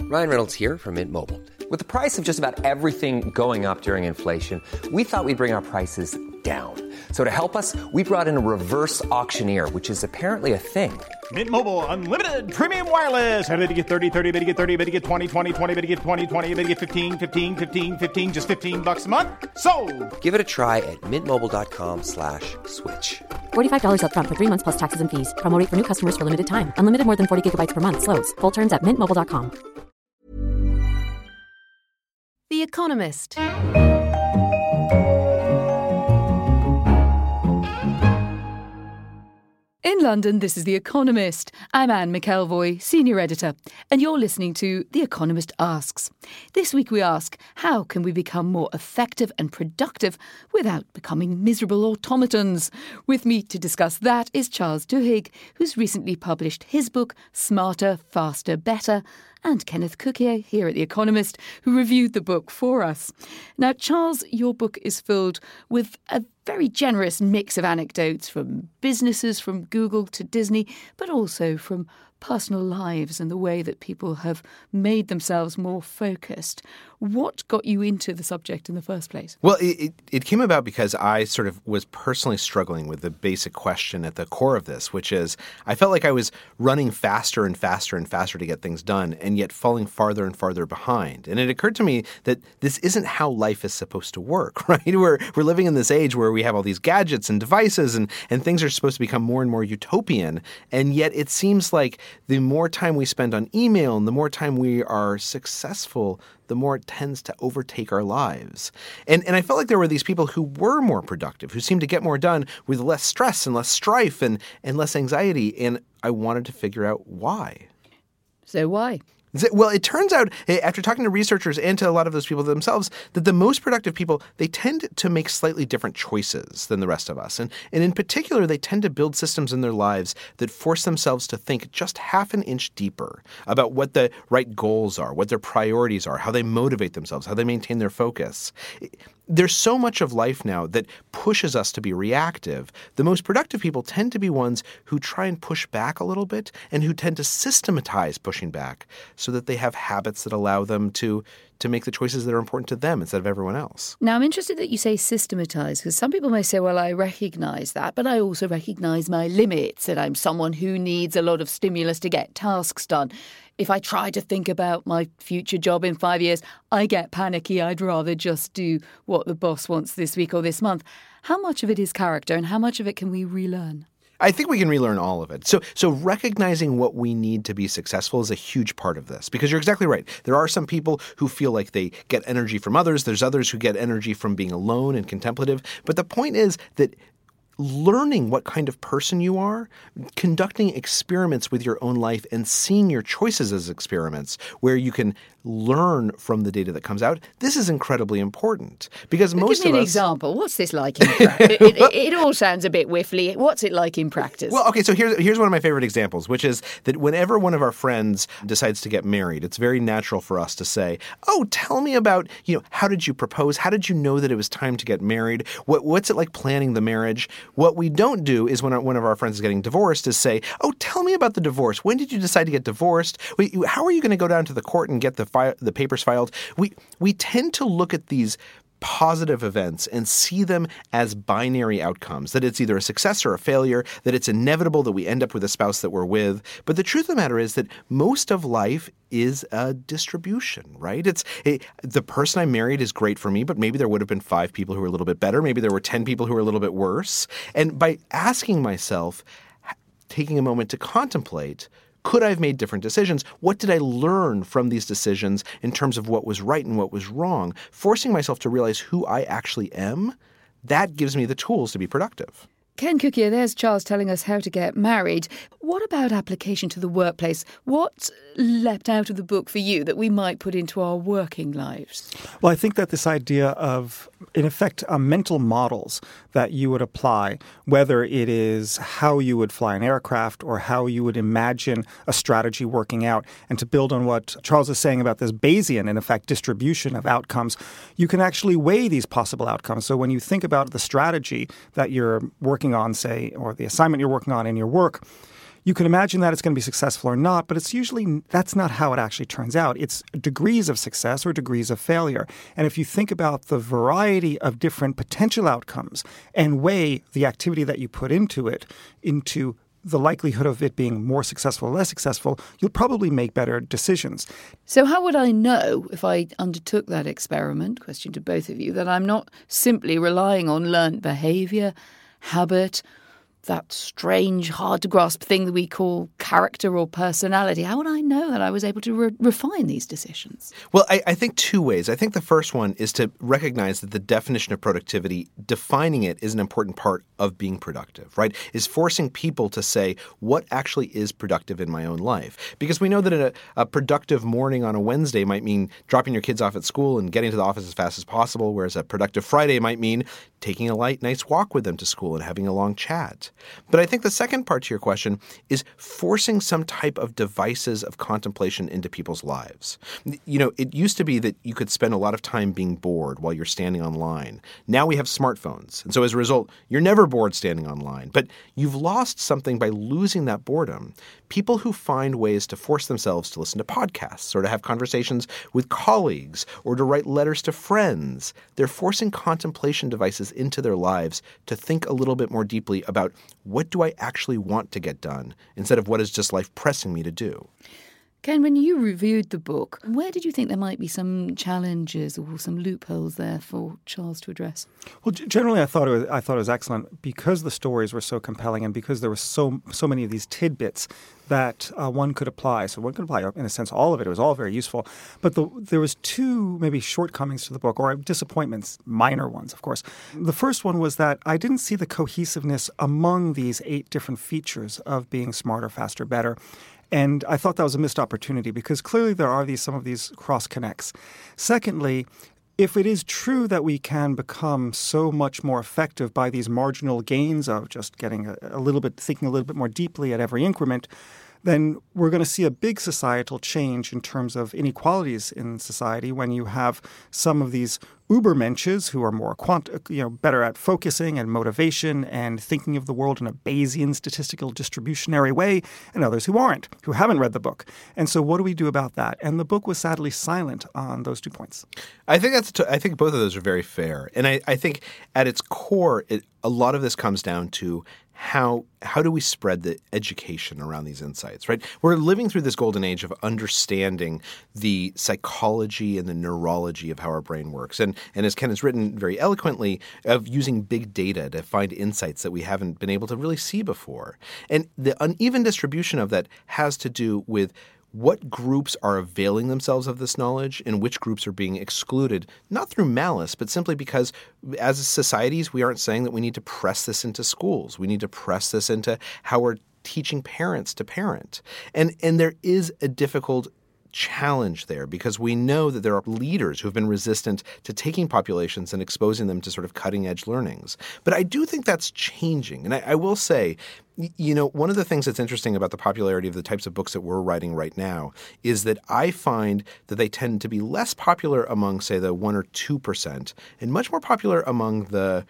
Ryan Reynolds here from Mint Mobile. With the price of just about everything going up during inflation, we thought we'd bring our prices down. So to help us, we brought in a reverse auctioneer, which is apparently a thing. Mint Mobile Unlimited Premium Wireless. How to get 30, 30, bit to get 30, bit to get 20, 20, 20, bit to get 20, 20, bit to get 15, 15, 15, 15, just $15 a month? Sold! Give it a try at mintmobile.com/switch. $45 up front for 3 months plus taxes and fees. Promo rate for new customers for limited time. Unlimited more than 40 gigabytes per month. Slows full terms at mintmobile.com. The Economist. In London, this is The Economist. I'm Anne McElvoy, Senior Editor, and you're listening to The Economist Asks. This week we ask, how can we become more effective and productive without becoming miserable automatons? With me to discuss that is Charles Duhigg, who's recently published his book, Smarter, Faster, Better, and Kenneth Cukier here at The Economist, who reviewed the book for us. Now, Charles, your book is filled with a very generous mix of anecdotes from businesses, from Google to Disney, but also from personal lives and the way that people have made themselves more focused. What got you into the subject in the first place? Well, it came about because I sort of was personally struggling with the basic question at the core of this, which is I felt like I was running faster and faster and faster to get things done and yet falling farther and farther behind. And it occurred to me that this isn't how life is supposed to work, right? We're living in this age where we have all these gadgets and devices and things are supposed to become more and more utopian. And yet it seems like the more time we spend on email and the more time we are successful, the more it tends to overtake our lives. And I felt like there were these people who were more productive, who seemed to get more done with less stress and less strife and less anxiety. And I wanted to figure out why. So why? Well, it turns out, after talking to researchers and to a lot of those people themselves, that the most productive people, they tend to make slightly different choices than the rest of us. And in particular, they tend to build systems in their lives that force themselves to think just half an inch deeper about what the right goals are, what their priorities are, how they motivate themselves, how they maintain their focus. There's so much of life now that pushes us to be reactive. The most productive people tend to be ones who try and push back a little bit and who tend to systematize pushing back so that they have habits that allow them to make the choices that are important to them instead of everyone else. Now, I'm interested that you say systematize, because some people may say, well, I recognize that, but I also recognize my limits, and I'm someone who needs a lot of stimulus to get tasks done. If I try to think about my future job in 5 years, I get panicky. I'd rather just do what the boss wants this week or this month. How much of it is character and how much of it can we relearn? I think we can relearn all of it. So recognizing what we need to be successful is a huge part of this, because you're exactly right. There are some people who feel like they get energy from others. There's others who get energy from being alone and contemplative. But the point is that learning what kind of person you are, conducting experiments with your own life and seeing your choices as experiments where you can learn from the data that comes out, this is incredibly important. Because most of us... Give me an example. What's this like in practice? It all sounds a bit whiffly. What's it like in practice? Well, okay, so here's one of my favorite examples, which is that whenever one of our friends decides to get married, it's very natural for us to say, oh, tell me about, how did you propose? How did you know that it was time to get married? What's it like planning the marriage? What we don't do is when one of our friends is getting divorced is say, oh, tell me about the divorce. When did you decide to get divorced? How are you going to go down to the court and get the papers filed? We tend to look at these positive events and see them as binary outcomes, that it's either a success or a failure, that it's inevitable that we end up with a spouse that we're with. But the truth of the matter is that most of life is a distribution, right? The person I married is great for me, but maybe there would have been 5 people who were a little bit better. Maybe there were 10 people who were a little bit worse. And by asking myself, taking a moment to contemplate, could I have made different decisions? What did I learn from these decisions in terms of what was right and what was wrong? Forcing myself to realize who I actually am, that gives me the tools to be productive. Ken Cukier, there's Charles telling us how to get married. What about application to the workplace? What leapt out of the book for you that we might put into our working lives? Well, I think that this idea of, in effect, mental models that you would apply, whether it is how you would fly an aircraft or how you would imagine a strategy working out, and to build on what Charles is saying about this Bayesian, in effect, distribution of outcomes, you can actually weigh these possible outcomes. So when you think about the strategy that you're working on, say, or the assignment you're working on in your work, You can imagine that it's going to be successful or not, but that's not how it actually turns out. It's degrees of success or degrees of failure. And if you think about the variety of different potential outcomes and weigh the activity that you put into it, into the likelihood of it being more successful or less successful, you'll probably make better decisions. So how would I know if I undertook that experiment, question to both of you, that I'm not simply relying on learned behaviour, habit, that strange, hard-to-grasp thing that we call character or personality? How would I know that I was able to refine these decisions? Well, I think two ways. I think the first one is to recognize that the definition of productivity, defining it is an important part of being productive, right? Is forcing people to say what actually is productive in my own life. Because we know that a productive morning on a Wednesday might mean dropping your kids off at school and getting to the office as fast as possible, whereas a productive Friday might mean taking a light, nice walk with them to school and having a long chat. But I think the second part to your question is forcing some type of devices of contemplation into people's lives. You know, it used to be that you could spend a lot of time being bored while you're standing online. Now we have smartphones. And so as a result, you're never bored standing online. But you've lost something by losing that boredom. People who find ways to force themselves to listen to podcasts or to have conversations with colleagues or to write letters to friends, they're forcing contemplation devices into their lives to think a little bit more deeply about what do I actually want to get done instead of what is just life pressing me to do. Ken, when you reviewed the book, where did you think there might be some challenges or some loopholes there for Charles to address? Well, generally, I thought it was excellent because the stories were so compelling and because there were so many of these tidbits that one could apply. So one could apply, in a sense, all of it. It was all very useful. But there was two maybe shortcomings to the book, or disappointments, minor ones, of course. The first one was that I didn't see the cohesiveness among these 8 different features of being smarter, faster, better. And I thought that was a missed opportunity because clearly there are some of these cross connects. Secondly, if it is true that we can become so much more effective by these marginal gains of just getting thinking a little bit more deeply at every increment, then we're going to see a big societal change in terms of inequalities in society when you have some of these Ubermensches who are more better at focusing and motivation and thinking of the world in a Bayesian statistical distributionary way, and others who aren't, who haven't read the book. And so what do we do about that? And the book was sadly silent on those 2 points. I think both of those are very fair. And I think at its core, a lot of this comes down to how do we spread the education around these insights, right? We're living through this golden age of understanding the psychology and the neurology of how our brain works. And as Ken has written very eloquently, of using big data to find insights that we haven't been able to really see before. And the uneven distribution of that has to do with what groups are availing themselves of this knowledge and which groups are being excluded, not through malice, but simply because as societies, we aren't saying that we need to press this into schools. We need to press this into how we're teaching parents to parent. And there is a difficult challenge there because we know that there are leaders who have been resistant to taking populations and exposing them to sort of cutting edge learnings. But I do think that's changing. And I will say, you know, one of the things that's interesting about the popularity of the types of books that we're writing right now is that I find that they tend to be less popular among, say, the 1 or 2% and much more popular among the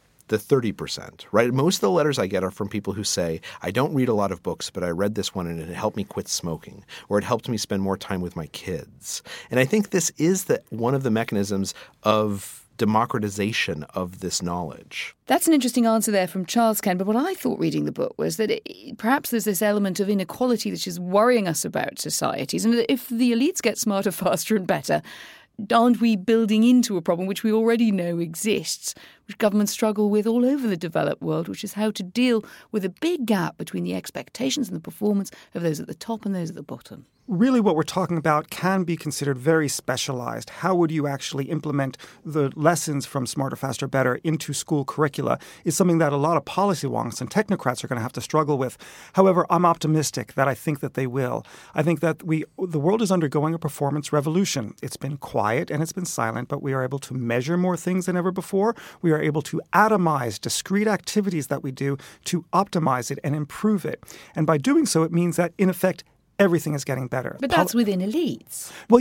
30%, right? Most of the letters I get are from people who say, I don't read a lot of books, but I read this one and it helped me quit smoking, or it helped me spend more time with my kids. And I think this is one of the mechanisms of democratization of this knowledge. That's an interesting answer there from Charles, Ken. But what I thought reading the book was that perhaps there's this element of inequality that is worrying us about societies. And that if the elites get smarter, faster and better, aren't we building into a problem which we already know exists, which governments struggle with all over the developed world, which is how to deal with a big gap between the expectations and the performance of those at the top and those at the bottom? Really what we're talking about can be considered very specialized. How would you actually implement the lessons from Smarter, Faster, Better into school curricula is something that a lot of policy wonks and technocrats are going to have to struggle with. However, I'm optimistic that I think that they will. I think that the world is undergoing a performance revolution. It's been quiet and it's been silent, but we are able to measure more things than ever before. We are able to atomize discrete activities that we do to optimize it and improve it. And by doing so, it means that, in effect, everything is getting better. But that's within elites. Well,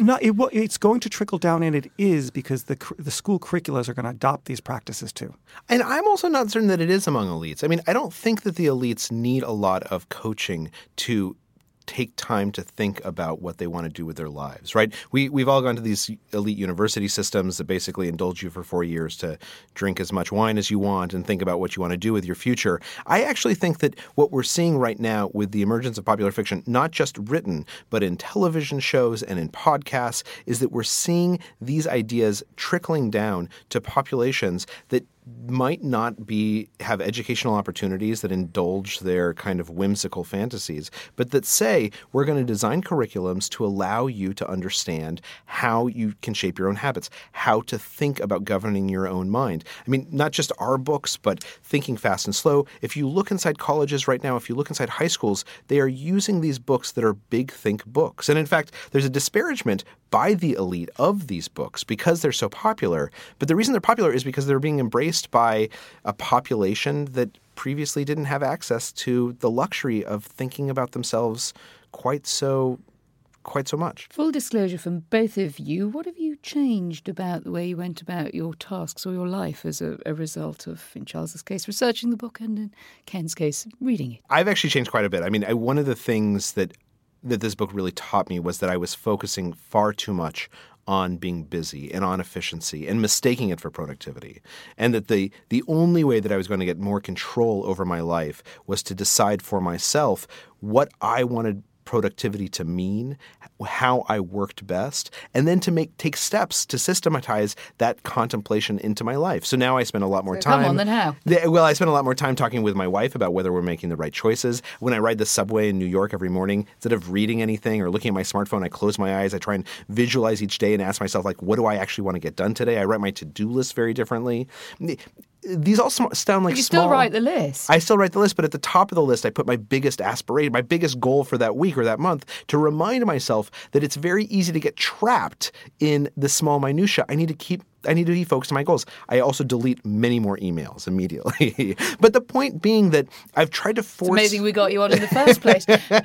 it's going to trickle down, and it is, because the school curricula are going to adopt these practices too. And I'm also not certain that it is among elites. I mean, I don't think that the elites need a lot of coaching to take time to think about what they want to do with their lives, right? We've all gone to these elite university systems that basically indulge you for 4 years to drink as much wine as you want and think about what you want to do with your future. I actually think that what we're seeing right now with the emergence of popular fiction, not just written, but in television shows and in podcasts, is that we're seeing these ideas trickling down to populations that might not have educational opportunities that indulge their kind of whimsical fantasies, but that say we're going to design curriculums to allow you to understand how you can shape your own habits, how to think about governing your own mind. I mean, not just our books, but Thinking Fast and Slow. If you look inside colleges right now, if you look inside high schools, they are using these books that are big think books. And in fact, there's a disparagement by the elite of these books because they're so popular. But the reason they're popular is because they're being embraced by a population that previously didn't have access to the luxury of thinking about themselves quite so much. Full disclosure from both of you, what have you changed about the way you went about your tasks or your life as a result of, in Charles's case, researching the book, and in Ken's case, reading it? I've actually changed quite a bit. I mean, one of the things that this book really taught me was that I was focusing far too much on being busy and on efficiency and mistaking it for productivity. And that the only way that I was going to get more control over my life was to decide for myself what I wanted productivity to mean, how I worked best, and then to take steps to systematize that contemplation into my life. So now I spend a lot more time. Come on, then how? Well, I spend a lot more time talking with my wife about whether we're making the right choices. When I ride the subway in New York every morning, instead of reading anything or looking at my smartphone, I close my eyes. I try and visualize each day and ask myself, like, what do I actually want to get done today? I write my to-do list very differently. These all sound like small. You still write the list. I still write the list, but at the top of the list, I put my biggest aspiration, my biggest goal for that week or that month, to remind myself that it's very easy to get trapped in the small minutia. I need to be focused on my goals. I also delete many more emails immediately. But the point being that I've tried to force... It's amazing we got you on in the first place.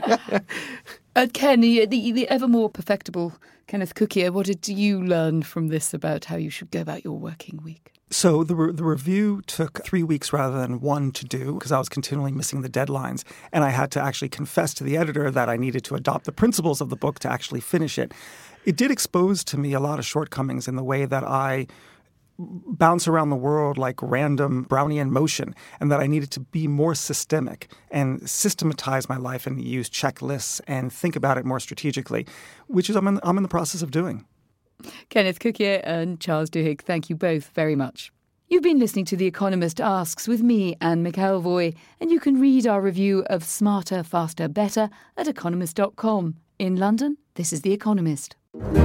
Ken, the ever more perfectible Kenneth Cookier, what did you learn from this about how you should go about your working week? So the review took 3 weeks rather than 1 to do because I was continually missing the deadlines. And I had to actually confess to the editor that I needed to adopt the principles of the book to actually finish it. It did expose to me a lot of shortcomings in the way that I bounce around the world like random Brownian motion, and that I needed to be more systemic and systematize my life and use checklists and think about it more strategically, which is I'm in the process of doing. Kenneth Cookier and Charles Duhigg, thank you both very much. You've been listening to The Economist Asks with me, Anne McElvoy, and you can read our review of Smarter, Faster, Better at economist.com. In London, this is The Economist.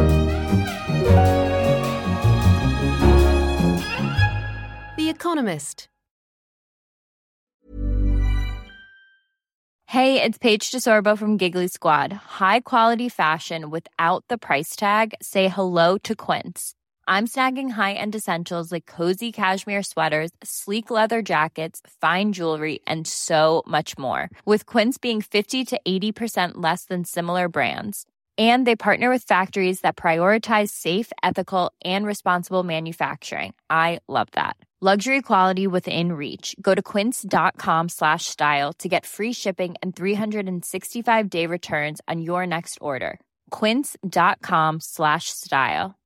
The Economist. Hey, it's Paige DeSorbo from Giggly Squad. High quality fashion without the price tag. Say hello to Quince. I'm snagging high-end essentials like cozy cashmere sweaters, sleek leather jackets, fine jewelry, and so much more. With Quince being 50 to 80% less than similar brands. And they partner with factories that prioritize safe, ethical, and responsible manufacturing. I love that. Luxury quality within reach. Go to quince.com/style to get free shipping and 365-day returns on your next order. Quince.com/style.